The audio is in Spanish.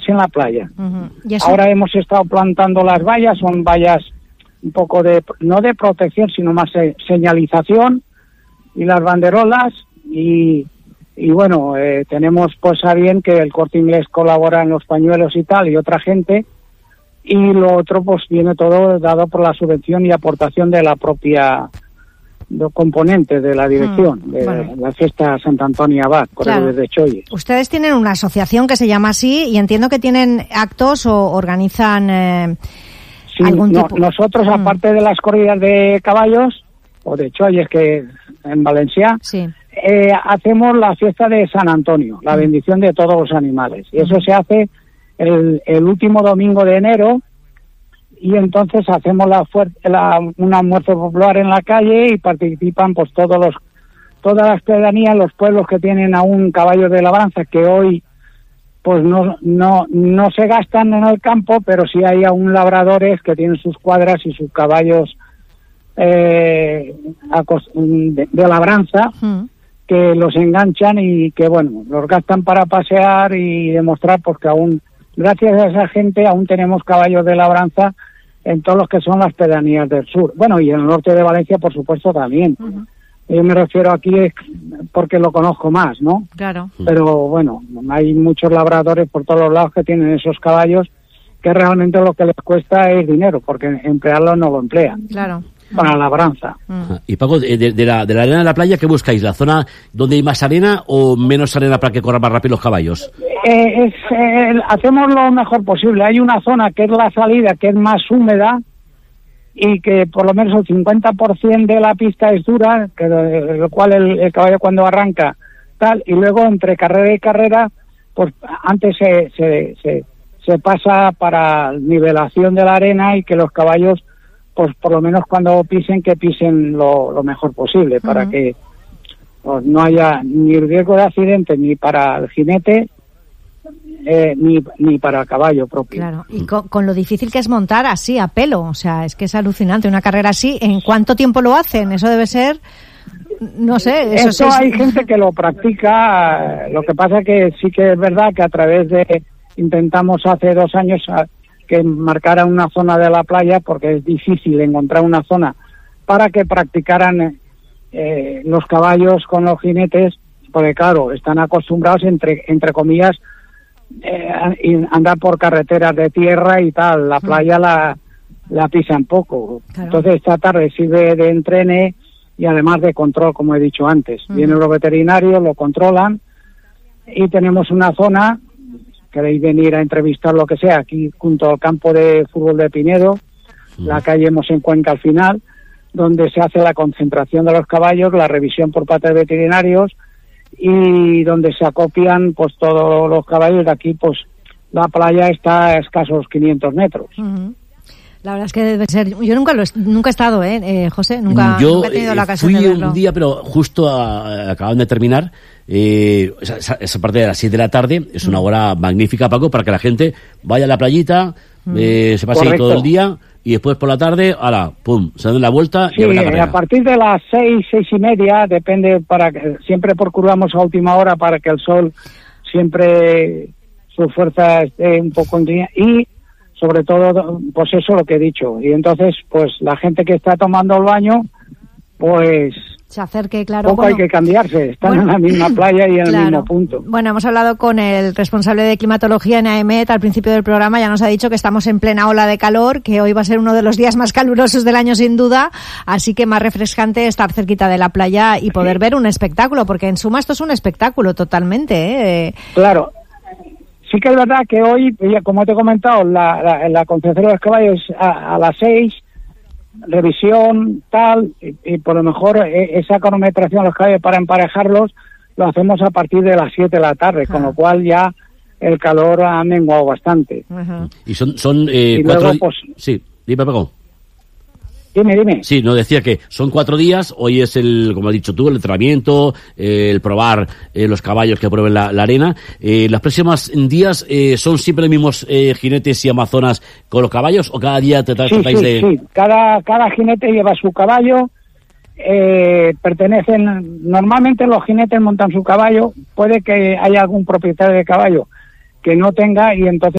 bañarse en la playa. Uh-huh. Ahora hemos estado plantando las vallas, son vallas un poco no de protección, sino más señalización, y las banderolas, y bueno, tenemos pues a bien que el Corte Inglés colabora en los pañuelos y tal, y otra gente, y lo otro pues viene todo dado por la subvención y aportación de la propia componente de la dirección de la fiesta Santa Antonia Abad, Corredores de Cholles. Ustedes tienen una asociación que se llama así, y entiendo que tienen actos o organizan sí, algún tipo. Nosotros, aparte de las corridas de caballos o de Cholles, que en Valencia, sí. Hacemos la fiesta de San Antonio, la bendición de todos los animales, y eso se hace el último domingo de enero, y entonces hacemos un almuerzo popular en la calle, y participan pues todas las pedanías, los pueblos que tienen aún caballos de labranza, que hoy pues no se gastan en el campo, pero sí hay aún labradores que tienen sus cuadras y sus caballos de labranza, que los enganchan y que bueno, los gastan para pasear y demostrar pues que aún, gracias a esa gente, aún tenemos caballos de labranza en todos los que son las pedanías del sur. Bueno, y en el norte de Valencia, por supuesto, también. Yo me refiero aquí porque lo conozco más, ¿no? Claro. Pero bueno, hay muchos labradores por todos los lados que tienen esos caballos, que realmente lo que les cuesta es dinero, porque emplearlo no lo emplean. Claro. Para la labranza. Y Paco, de la arena de la playa, ¿qué buscáis? ¿La zona donde hay más arena o menos arena para que corran más rápido los caballos? Hacemos lo mejor posible. Hay una zona que es la salida, que es más húmeda, y que por lo menos el 50% de la pista es dura, lo cual el caballo cuando arranca tal, y luego entre carrera y carrera, pues antes se pasa para nivelación de la arena, y que los caballos pues por lo menos cuando pisen, que pisen lo mejor posible, para que pues, no haya ni riesgo de accidente ni para el jinete ni para el caballo propio. Claro, y con lo difícil que es montar así a pelo, o sea, es que es alucinante una carrera así. ¿En cuánto tiempo lo hacen? Eso debe ser, no sé. Eso hay gente que lo practica, lo que pasa que sí que es verdad que a través de, intentamos hace 2 años que marcara una zona de la playa, porque es difícil encontrar una zona para que practicaran los caballos con los jinetes, porque claro, están acostumbrados entre comillas andar por carreteras de tierra y tal, la playa la pisan poco. Claro. Entonces esta tarde sirve de entrene y además de control, como he dicho antes. Vienen los veterinarios, lo controlan, y tenemos una zona, queréis venir a entrevistar lo que sea, aquí junto al campo de fútbol de Pinedo, la calle Mosencuenca al final, donde se hace la concentración de los caballos, la revisión por parte de veterinarios, y donde se acopian pues todos los caballos. De aquí pues la playa está a escasos 500 metros. La verdad es que debe ser. Yo nunca he estado, José, nunca he tenido la ocasión de verlo. Fui un día, pero justo acaban de terminar. Esa parte de las 7 de la tarde es una hora magnífica, Paco, para que la gente vaya a la playita, se pase ahí todo el día, y después por la tarde, pum, se dan la vuelta. Sí, y a partir de las 6:30, depende, siempre procuramos a última hora para que el sol siempre su fuerza esté un poco en línea, y sobre todo, pues eso lo que he dicho. Y entonces, pues la gente que está tomando el baño, pues se acerque, claro. Poco hay que cambiarse, están en la misma playa y en el mismo punto. Bueno, hemos hablado con el responsable de climatología en AEMET al principio del programa, ya nos ha dicho que estamos en plena ola de calor, que hoy va a ser uno de los días más calurosos del año sin duda, así que más refrescante estar cerquita de la playa y poder ver un espectáculo, porque en suma esto es un espectáculo totalmente. Claro. Sí que es verdad que hoy, como te he comentado, la concentración de los caballos a las 6, revisión, tal, y por lo mejor esa cronometración de los caballos para emparejarlos lo hacemos a partir de las 7 de la tarde, con lo cual ya el calor ha menguado bastante. Y son y 4 luego, pues, sí, dime, Paco. Dime. Sí, no, decía que son 4 días, hoy es como has dicho tú, el entrenamiento, el probar los caballos que prueben la arena. Los próximos días son siempre los mismos jinetes y amazonas con los caballos, o cada día tratáis de... Sí, cada jinete lleva su caballo, normalmente los jinetes montan su caballo, puede que haya algún propietario de caballo que no tenga, y entonces